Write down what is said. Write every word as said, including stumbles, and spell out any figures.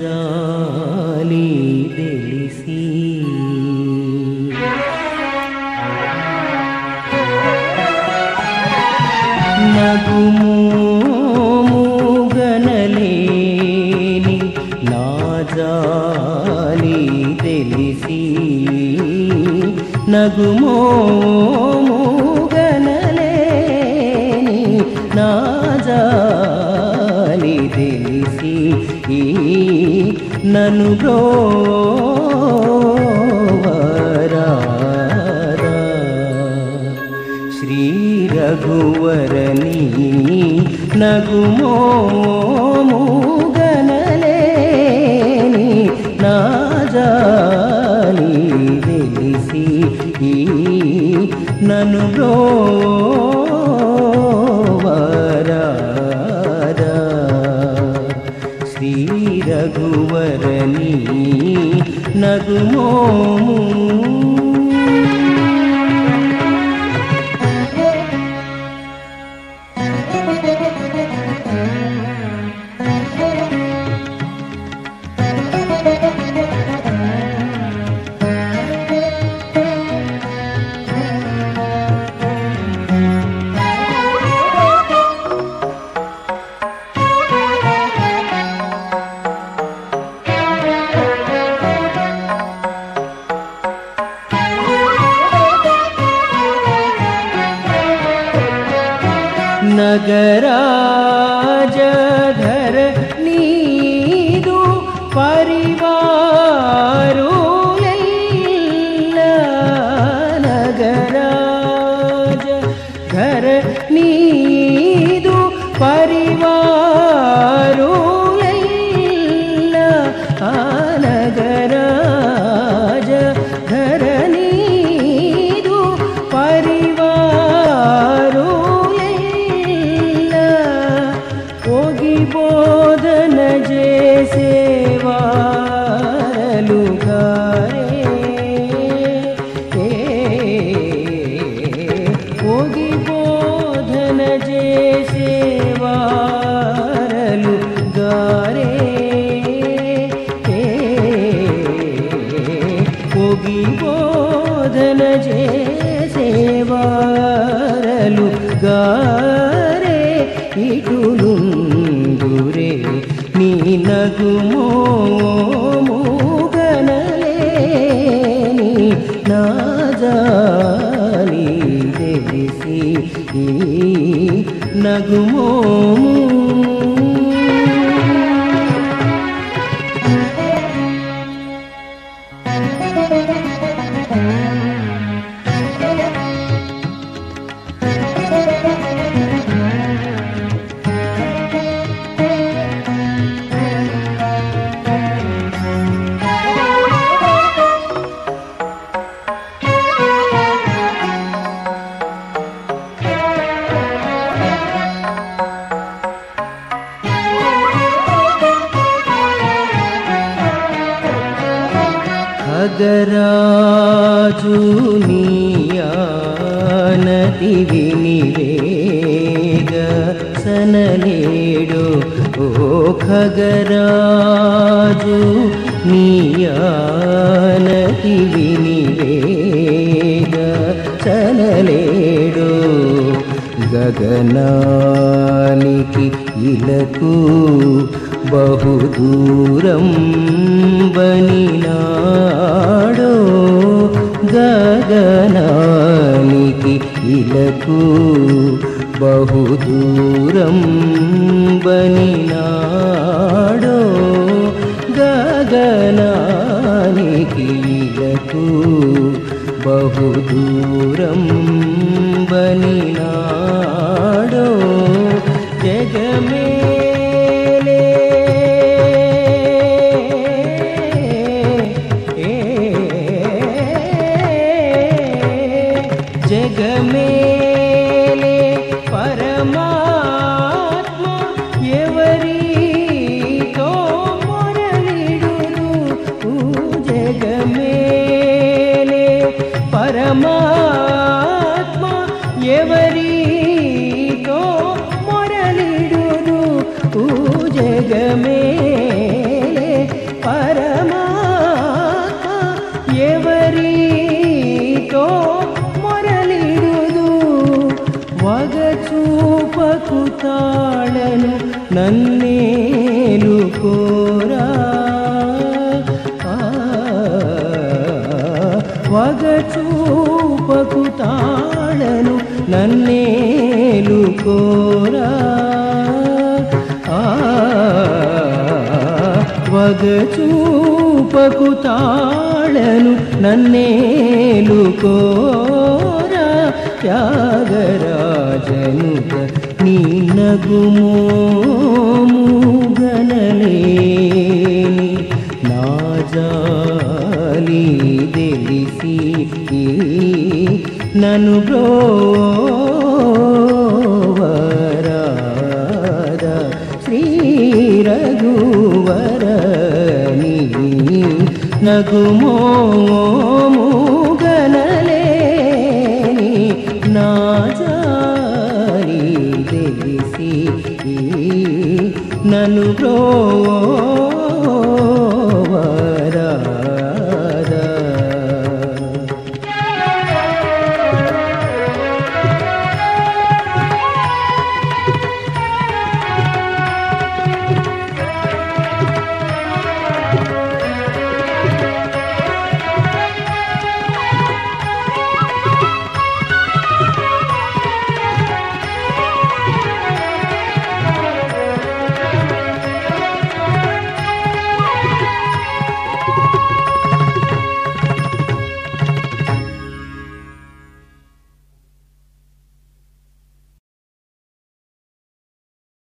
జాలి తెలిసి నగుమోముగనలేని నా జాలి తెలిసి నగుమోముగనలేని నా జాలి తెలిసి నన్ను బ్రోవరారా శ్రీ రఘువరని నగుమోముగనలేని నా జాలి తెలిసి నన్ను బ్రోవరారా శ్రీ రఘువరని నగుమోము నగరాజధర నీదు పరివారులెల్ల నగరాజధర నీదు పరివారులెల్ల ఆ నగరాజధర నీదు పరివారు బోధన చేసేవారలుగారే ఓగి బోధన చేసేవారలుగారే ఓగి బోధన చేసేవారలుగారే ఇటులుందురే నీ నగుమోముగనలేని నా జాలి తెలిసి నగుమోము ఖగరాజు నీయానతి వినివేగ సనలేడు ఓ ఖగరాజు నీయానతి వినివేగ సనలేడు గగనానికి ఇలకు బహుదూరం బనినాడో గగనానికి ఇలకు బహుదూరం బనినాడో గగనానికి ఇలకు బహుదూరం బనినాడో జగమే జగమేలే పరమాత్మ ఎవరితో మొరలిడును జగమేలే పరమాత్మ నన్నేలుకోరా వగచూపకు తాళను నన్నేలుకోరా వగచూపకు తాళను నన్నేలుకోరా త్యాగరాజనుక నీ నగుమోము గనలేని నా జాలి తెలిసి నన్ను బ్రోవరాదా శ్రీ రఘువరని నగుమోము గనలేని నా జాలి తెలిసి నన్ను బ్రో